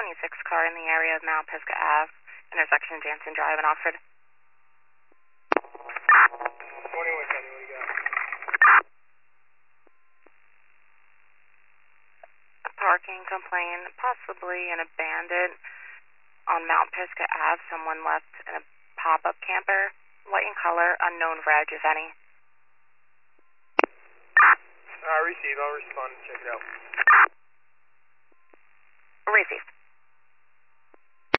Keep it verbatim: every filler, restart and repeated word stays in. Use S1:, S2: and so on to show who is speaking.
S1: twenty-six car in the area of Mount Pisgah Ave, intersection Jansen Drive in Oxford.
S2: Morning, what time do you got?
S1: A parking complaint, possibly an abandoned on Mount Pisgah Ave. Someone left in a pop-up camper, white in color, unknown reg, if any.
S2: Uh, receive, I'll respond and check it out.
S1: Received.